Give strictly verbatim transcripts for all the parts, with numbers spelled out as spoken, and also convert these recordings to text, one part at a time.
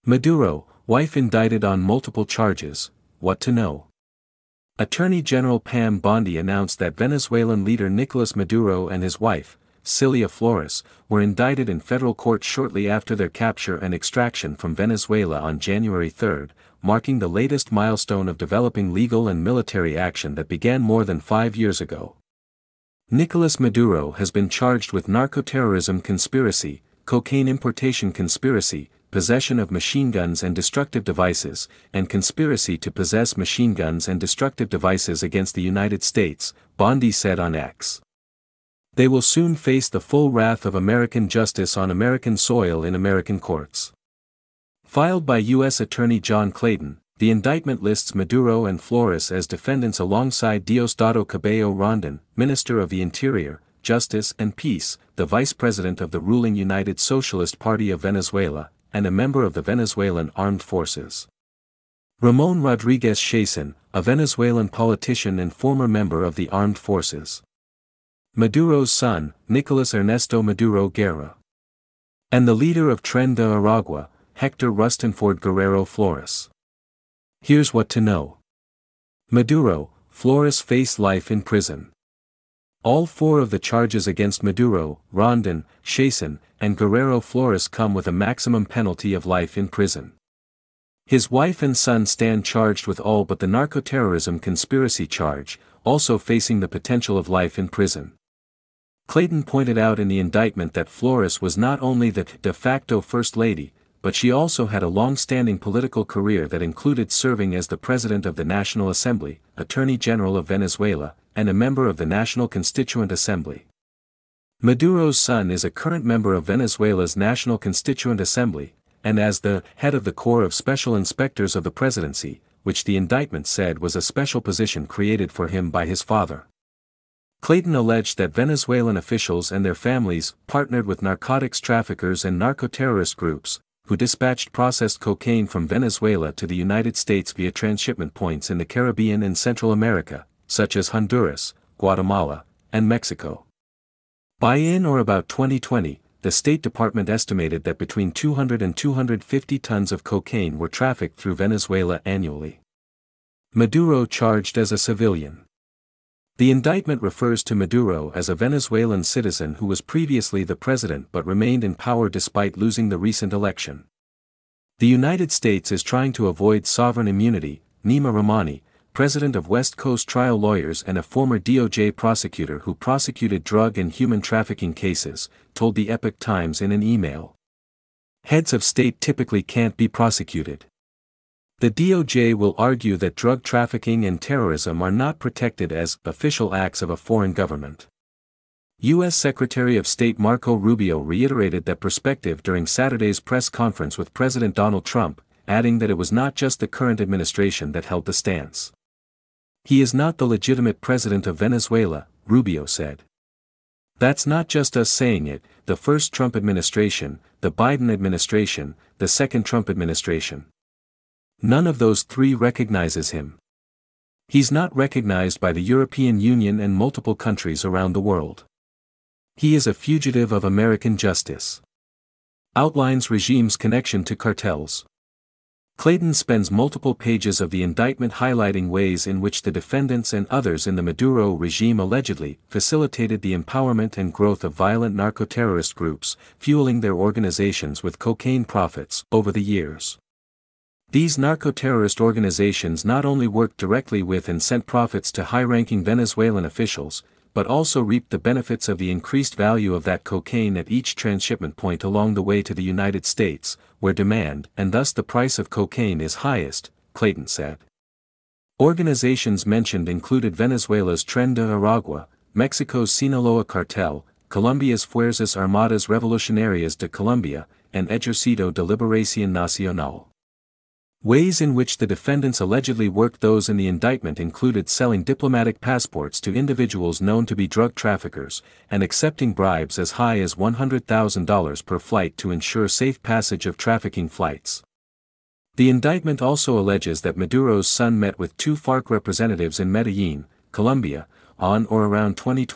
Maduro, wife indicted on multiple charges, what to know? Attorney General Pam Bondi announced that Venezuelan leader Nicolas Maduro and his wife, Cilia Flores, were indicted in federal court shortly after their capture and extraction from Venezuela on January third, marking the latest milestone of developing legal and military action that began more than five years ago. Nicolas Maduro has been charged with narcoterrorism conspiracy, cocaine importation conspiracy, possession of machine guns and destructive devices, and conspiracy to possess machine guns and destructive devices against the United States, Bondi said on X. They will soon face the full wrath of American justice on American soil in American courts. Filed by U S Attorney John Clayton, the indictment lists Maduro and Flores as defendants alongside Diosdado Cabello Rondon, Minister of the Interior, Justice and Peace, the Vice President of the ruling United Socialist Party of Venezuela, and a member of the Venezuelan Armed Forces. Ramon Rodriguez Chacon, a Venezuelan politician and former member of the Armed Forces. Maduro's son, Nicolas Ernesto Maduro Guerra. And the leader of Tren de Aragua, Hector Rustenford Guerrero Flores. Here's what to know. Maduro, Flores face life in prison. All four of the charges against Maduro, Rondon, Chacon, and Guerrero Flores come with a maximum penalty of life in prison. His wife and son stand charged with all but the narcoterrorism conspiracy charge, also facing the potential of life in prison. Clayton pointed out in the indictment that Flores was not only the de facto First Lady, but she also had a long-standing political career that included serving as the President of the National Assembly, Attorney General of Venezuela, and a member of the National Constituent Assembly. Maduro's son is a current member of Venezuela's National Constituent Assembly, and as the head of the Corps of Special Inspectors of the Presidency, which the indictment said was a special position created for him by his father. Clayton alleged that Venezuelan officials and their families partnered with narcotics traffickers and narco-terrorist groups, who dispatched processed cocaine from Venezuela to the United States via transshipment points in the Caribbean and Central America, such as Honduras, Guatemala, and Mexico. By in or about twenty twenty, the State Department estimated that between two hundred and two hundred fifty tons of cocaine were trafficked through Venezuela annually. Maduro charged as a civilian. The indictment refers to Maduro as a Venezuelan citizen who was previously the president but remained in power despite losing the recent election. The United States is trying to avoid sovereign immunity, Nima Rahmani, president of West Coast Trial Lawyers and a former D O J prosecutor who prosecuted drug and human trafficking cases, told the Epoch Times in an email. Heads of state typically can't be prosecuted. The D O J will argue that drug trafficking and terrorism are not protected as official acts of a foreign government. U S Secretary of State Marco Rubio reiterated that perspective during Saturday's press conference with President Donald Trump, adding that it was not just the current administration that held the stance. He is not the legitimate president of Venezuela, Rubio said. That's not just us saying it, the first Trump administration, the Biden administration, the second Trump administration. None of those three recognizes him. He's not recognized by the European Union and multiple countries around the world. He is a fugitive of American justice. Outlines regime's connection to cartels. Clayton spends multiple pages of the indictment highlighting ways in which the defendants and others in the Maduro regime allegedly facilitated the empowerment and growth of violent narco-terrorist groups, fueling their organizations with cocaine profits over the years. These narco-terrorist organizations not only worked directly with and sent profits to high-ranking Venezuelan officials, but also reaped the benefits of the increased value of that cocaine at each transshipment point along the way to the United States, where demand and thus the price of cocaine is highest, Clayton said. Organizations mentioned included Venezuela's Tren de Aragua, Mexico's Sinaloa Cartel, Colombia's Fuerzas Armadas Revolucionarias de Colombia, and Ejército de Liberación Nacional. Ways in which the defendants allegedly worked those in the indictment included selling diplomatic passports to individuals known to be drug traffickers, and accepting bribes as high as one hundred thousand dollars per flight to ensure safe passage of trafficking flights. The indictment also alleges that Maduro's son met with two FARC representatives in Medellin, Colombia, on or around twenty twenty,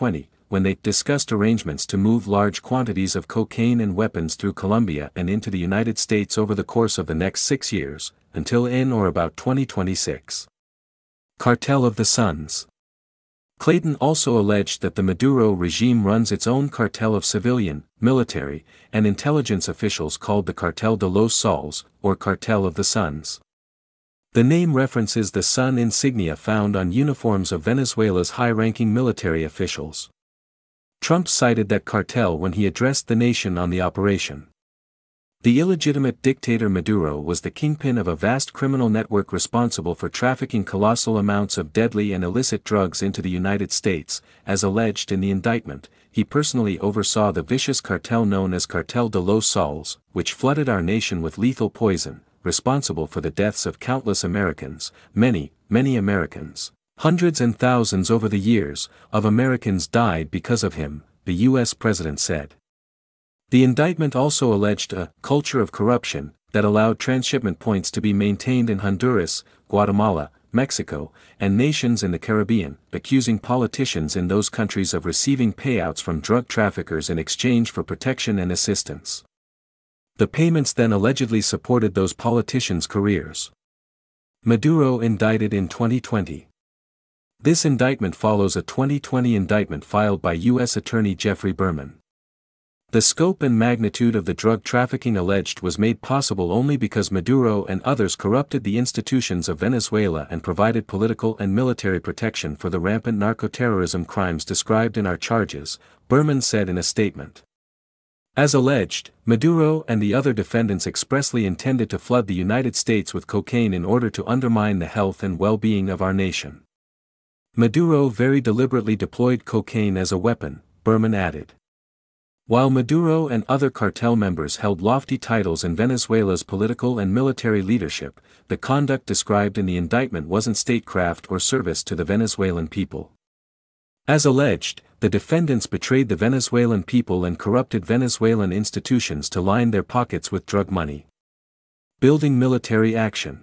when they discussed arrangements to move large quantities of cocaine and weapons through Colombia and into the United States over the course of the next six years, until in or about twenty twenty-six. Cartel of the Suns. Clayton also alleged that the Maduro regime runs its own cartel of civilian, military, and intelligence officials called the Cartel de los Soles, or Cartel of the Suns. The name references the sun insignia found on uniforms of Venezuela's high-ranking military officials. Trump cited that cartel when he addressed the nation on the operation. The illegitimate dictator Maduro was the kingpin of a vast criminal network responsible for trafficking colossal amounts of deadly and illicit drugs into the United States. As alleged in the indictment, he personally oversaw the vicious cartel known as Cartel de los Soles, which flooded our nation with lethal poison, responsible for the deaths of countless Americans, many, many Americans. Hundreds and thousands over the years, of Americans died because of him, the U S president said. The indictment also alleged a culture of corruption that allowed transshipment points to be maintained in Honduras, Guatemala, Mexico, and nations in the Caribbean, accusing politicians in those countries of receiving payouts from drug traffickers in exchange for protection and assistance. The payments then allegedly supported those politicians' careers. Maduro indicted in twenty twenty. This indictment follows a twenty twenty indictment filed by U S Attorney Geoffrey Berman. The scope and magnitude of the drug trafficking alleged was made possible only because Maduro and others corrupted the institutions of Venezuela and provided political and military protection for the rampant narcoterrorism crimes described in our charges, Berman said in a statement. As alleged, Maduro and the other defendants expressly intended to flood the United States with cocaine in order to undermine the health and well-being of our nation. Maduro very deliberately deployed cocaine as a weapon, Berman added. While Maduro and other cartel members held lofty titles in Venezuela's political and military leadership, the conduct described in the indictment wasn't statecraft or service to the Venezuelan people. As alleged, the defendants betrayed the Venezuelan people and corrupted Venezuelan institutions to line their pockets with drug money. Building military action.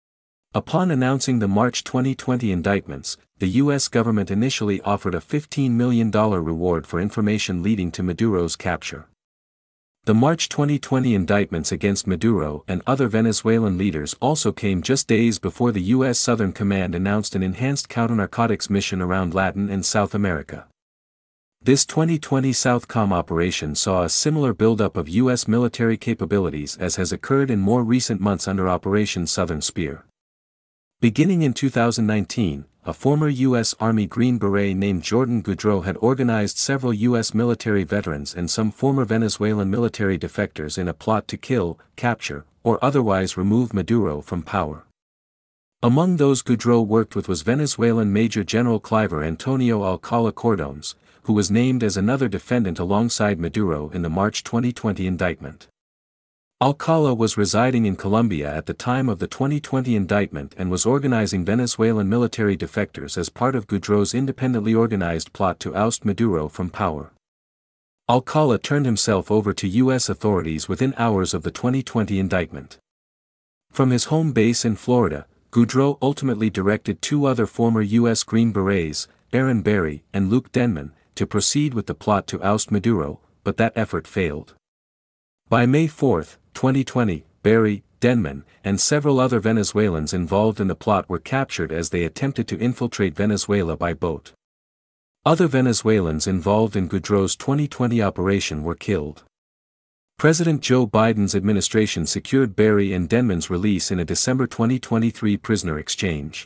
Upon announcing the March twenty twenty indictments, the U S government initially offered a fifteen million dollars reward for information leading to Maduro's capture. The March twenty twenty indictments against Maduro and other Venezuelan leaders also came just days before the U S Southern Command announced an enhanced counter-narcotics mission around Latin and South America. This twenty twenty Southcom operation saw a similar buildup of U S military capabilities as has occurred in more recent months under Operation Southern Spear. Beginning in two thousand nineteen, a former U S Army Green Beret named Jordan Goudreau had organized several U S military veterans and some former Venezuelan military defectors in a plot to kill, capture, or otherwise remove Maduro from power. Among those Goudreau worked with was Venezuelan Major General Cliver Antonio Alcala Cordones, who was named as another defendant alongside Maduro in the March twenty twenty indictment. Alcala was residing in Colombia at the time of the twenty twenty indictment and was organizing Venezuelan military defectors as part of Goudreau's independently organized plot to oust Maduro from power. Alcala turned himself over to U S authorities within hours of the twenty twenty indictment. From his home base in Florida, Goudreau ultimately directed two other former U S Green Berets, Aaron Berry and Luke Denman, to proceed with the plot to oust Maduro, but that effort failed. By May fourth, twenty twenty, Berry, Denman, and several other Venezuelans involved in the plot were captured as they attempted to infiltrate Venezuela by boat. Other Venezuelans involved in Goudreau's twenty twenty operation were killed. President Joe Biden's administration secured Berry and Denman's release in a December twenty twenty-three prisoner exchange.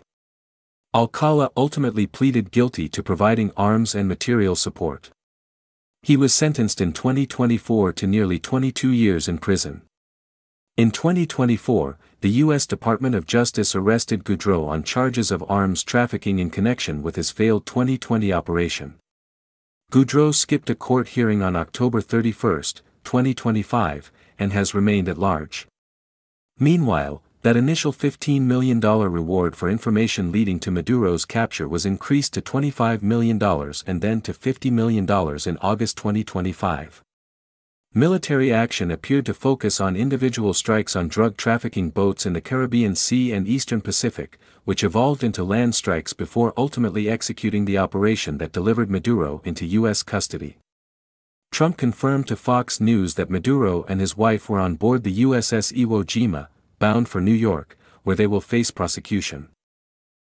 Alcala ultimately pleaded guilty to providing arms and material support. He was sentenced in twenty twenty-four to nearly twenty-two years in prison. In twenty twenty-four, the U S Department of Justice arrested Goudreau on charges of arms trafficking in connection with his failed twenty twenty operation. Goudreau skipped a court hearing on October thirty-first, twenty twenty-five, and has remained at large. Meanwhile, that initial fifteen million dollars reward for information leading to Maduro's capture was increased to twenty-five million dollars and then to fifty million dollars in August twenty twenty-five. Military action appeared to focus on individual strikes on drug trafficking boats in the Caribbean Sea and Eastern Pacific, which evolved into land strikes before ultimately executing the operation that delivered Maduro into U S custody. Trump confirmed to Fox News that Maduro and his wife were on board the U S S Iwo Jima, bound for New York, where they will face prosecution.